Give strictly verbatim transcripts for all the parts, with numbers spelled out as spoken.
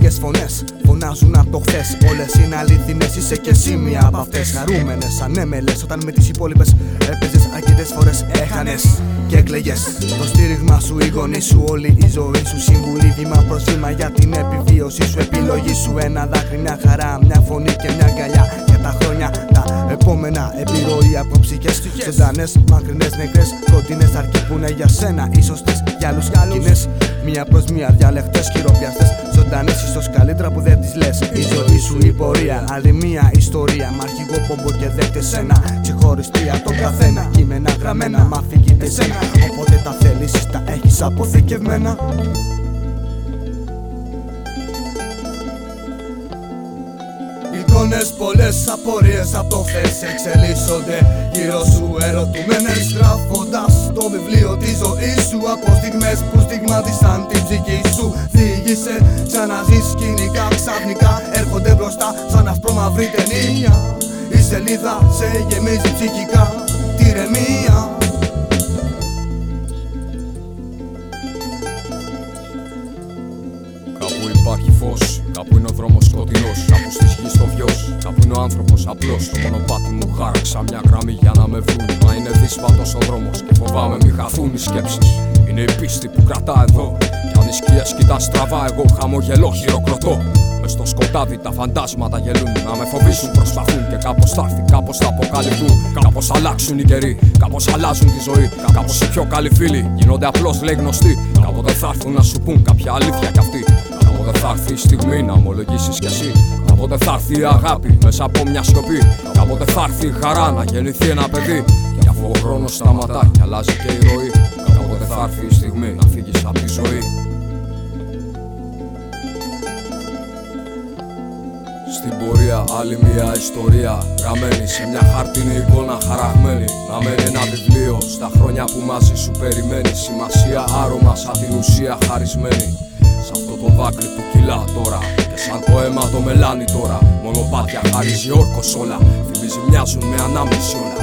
Λίγες φωνές φωνάζουν απ' το χθες. Όλες είναι αλήθινες, είσαι κι εσύ μία απ' αυτές. Χαρούμενες, ανέμελες, όταν με τις υπόλοιπες έπαιζες αρκετές φορές έχανες και έκλαιγες. Το στήριγμα σου, οι γονείς σου, όλη η ζωή σου. Συμβουλή βήμα προς βήμα για την επιβίωση σου. Επιλογή σου, ένα δάκρυ, μια χαρά, μια φωνή και μια αγκαλιά για τα χρόνια τα επόμενα. Επιρροή από ψυχές ζωντανές, μακρινές, νεκρές, κοντινές. Αρκεπούνε για σένα, ίσως τις για άλλους κοινές. Μία προς μία διαλεχτές, χειροπιαστές, ζωντανές, ίσως καλύτερα που δεν τις λες. Η ζωή σου η πορεία, άλλη μία ιστορία. Μ' αρχηγό πόμπο και δέχτες ένα, ξεχωριστή από τον καθένα. Κείμενα γραμμένα, μ' αφήγητε σένα. Όποτε τα θέλεις, τα έχεις αποθηκευμένα. Εικόνες πολλές, απορίες από το χθες εξελίσσονται γύρω σου ερωτουμένες, γράφοντας το βιβλίο της ζωής σου. Από στιγμές που στιγμάτισαν την ψυχή σου, διήγησε ξαναζείς σκηνικά. Ξαφνικά έρχονται μπροστά σαν ασπρόμαυρη ταινία. Η σελίδα σε γεμίζει ψυχικά τη ηρεμία. Κάπου υπάρχει φως, κάπου είναι ο δρόμος σκοτεινός. Κάπου στη γη στο βιός, κάπου είναι ο άνθρωπος απλός. Στο μονοπάτι μου χάραξα μια γραμμή για να με βρουν. Μα είναι δύσβατος ο δρόμος και φοβάμαι μη χαθούν οι σκέψεις. Είναι η πίστη που κρατά εδώ. Κι αν οι σκιές κοιτάς στραβά, εγώ χαμογελώ, χειροκροτώ. Μες στο σκοτάδι τα φαντάσματα γελούν. Να με φοβήσουν προσπαθούν και κάπως θα έρθει, κάπως θα αποκαλυφθούν. Κάπως αλλάξουν οι καιροί, κάπως αλλάζουν τη ζωή. Κάπως οι πιο καλοί φίλοι γίνονται απλώς λέει γνωστοί. Κάποτε θα έρθουν να σου πούν κάποια αλήθεια κι αυτοί. Κάποτε θα έρθει η στιγμή να ομολογήσεις κι εσύ. Κάποτε θα έρθει η αγάπη μέσα από μια σιωπή. Κάποτε θα έρθει η χαρά να γεννηθεί ένα παιδί. Και αφού ο χρόνος σταματά και αλλάζει και η ροή, κάποτε θα έρθει η στιγμή να φύγεις από τη ζωή. Στην πορεία άλλη μια ιστορία γραμμένη σε μια χαρτινή εικόνα χαραγμένη. Να μένει ένα βιβλίο στα χρόνια που μαζί σου περιμένει. Σημασία άρωμα σαν την ουσία χαρισμένη. Σ' αυτό το δάκρυ που κυλά τώρα και σαν το αίμα το μελάνι τώρα. Μονοπάτια χαρίζει όρκος όλα, θυμίζει μοιάζουν με ανάμνηση όλα.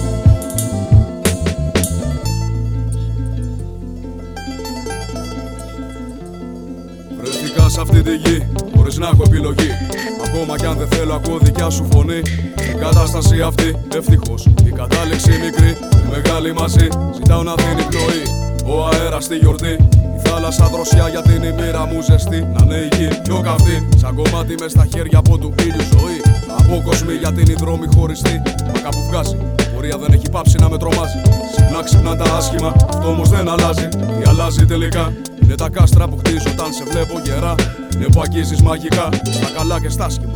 Βρέθηκα σ' αυτή τη γη χωρίς να έχω επιλογή. Ακόμα κι αν δεν θέλω ακούω δικιά σου φωνή. Στην κατάσταση αυτή ευτυχώς η κατάληξη μικρή, η μεγάλη μαζί ζητάω να δίνει πνοή. Ο αέρας στη γιορτή, η θάλασσα δροσιά για την ημέρα μου ζεστή. Να είναι η γη πιο καυτή, σαν κομμάτι μες στα χέρια από του ήλιου ζωή. Απόκοσμη για την η δρόμη χωριστή, μα κάπου βγάζει, η πορεία δεν έχει πάψει να με τρομάζει. Συχνά ξυπνά τα άσχημα, αυτό όμως δεν αλλάζει. Τι αλλάζει τελικά, είναι τα κάστρα που χτίζω όταν σε βλέπω γερά. Είναι που αγγίζεις μαγικά, στα καλά και στα άσχημα.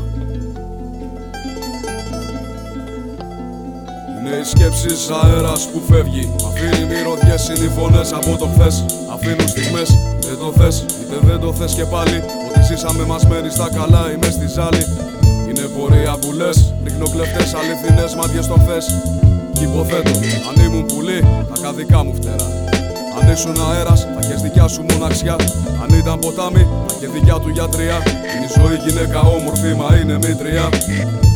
Είναι οι σκέψεις αέρας που φεύγει. Μ' αφήνει μυρωδιές, είναι οι φωνές από το χθες. Αφήνουν στιγμές, είτε το θες είτε δεν το θες και πάλι. Ότι ζήσαμε μαζμένοι στα καλά ή μες στη ζάλη. Είναι πορεία που λες, ρίχνω κλεφτές αληθινές μάτιες στο χθες. Κι υποθέτω, αν ήμουν πουλί, θα είχα δικά μου φτερά. Αν ήσουν αέρας, θα έχεις δικιά σου μοναξιά. Αν ήταν ποτάμι, θα είχε δικιά του γιατριά. Είναι η ζωή γυναίκα όμορφη, μα είναι μήτρια.